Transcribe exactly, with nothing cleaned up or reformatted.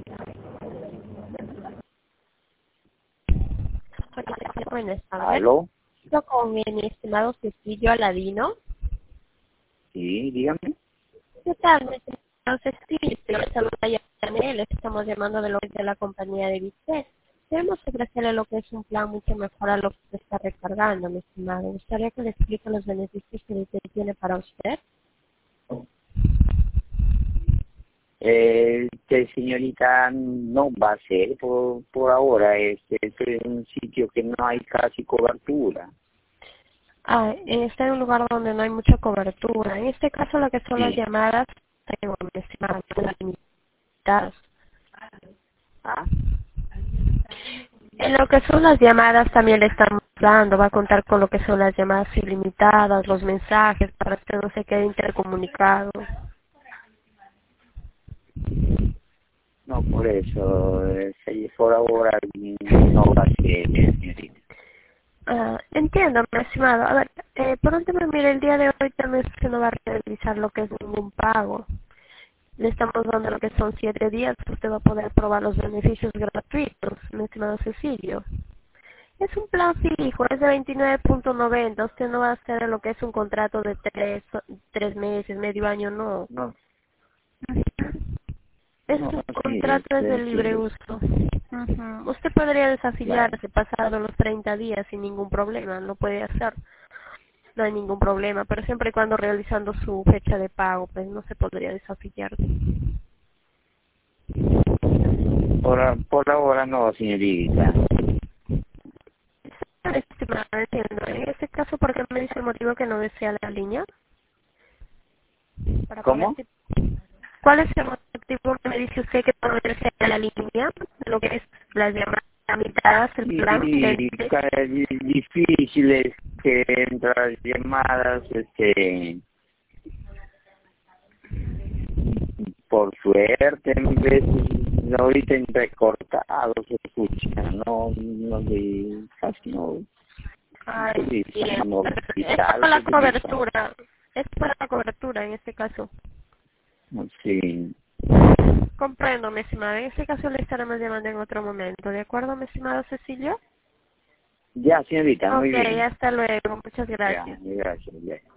Buenas tardes. ¿Aló? Estoy con mi estimado Cecilio Aladino. Sí, dígame. ¿Qué tal, mi estimado Cecilio? Yo le saludo a Yanel, le estamos llamando de lo de la compañía de Vicente. Queremos ofrecerle lo que es un plan mucho mejor a lo que usted está recargando, mi estimado. ¿Me gustaría que le explique los beneficios que Vicente tiene para usted? Eh, Este, señorita, no va a ser por, por ahora. Este, este es un sitio que no hay casi cobertura. Ah, está en un lugar donde no hay mucha cobertura. En este caso, lo que son las Sí. llamadas, tengo, mi estimado, las limitadas. ¿Ah? En lo que son las llamadas también le estamos dando, va a contar con lo que son las llamadas ilimitadas, los mensajes, para que no se quede intercomunicado. No, por eso. Eh, sí, por ahora no va a ser, eh, señorita. Ah, entiendo, mi estimado. A ver, eh, por último, mire, el día de hoy también se no va a realizar lo que es ningún pago. Le estamos dando lo que son siete días, usted va a poder probar los beneficios gratuitos, mi estimado Cecilio. Es un plan fijo, es de veintinueve punto noventa. Usted no va a hacer lo que es un contrato de tres, tres meses, medio año, no. No, Es no, un sí, contrato es te de libre entiendo. uso. Ujú. Usted podría Claro. desafiliarse pasado los treinta días sin ningún problema, lo puede hacer. No hay ningún problema, pero siempre y cuando realizando su fecha de pago, pues no se podría desafiliar. Por, a- por ahora no, señorita. Estimada, entiendo. En este caso, ¿por qué me dice el motivo que no desea la línea? Para poder... ¿Cómo? ¿Cuál es el motivo que me dice usted que no desea la línea? Lo que es las llamadas limitadas, el plan del... Y ca- di- difíciles que entran llamadas, este, por suerte, en veces, ahorita entrecortado se escucha, no, no, de, casi no Ay, bien. utilizamos Es hospital, para se la utiliza, cobertura. Es para la cobertura en este caso. sí. Comprendo, mi estimada. En este caso le estaremos llamando en otro momento. ¿De acuerdo, mi estimado Cecilio? Ya, señorita, muy Ok, bien. hasta luego. Muchas Ya, gracias. gracias, ya.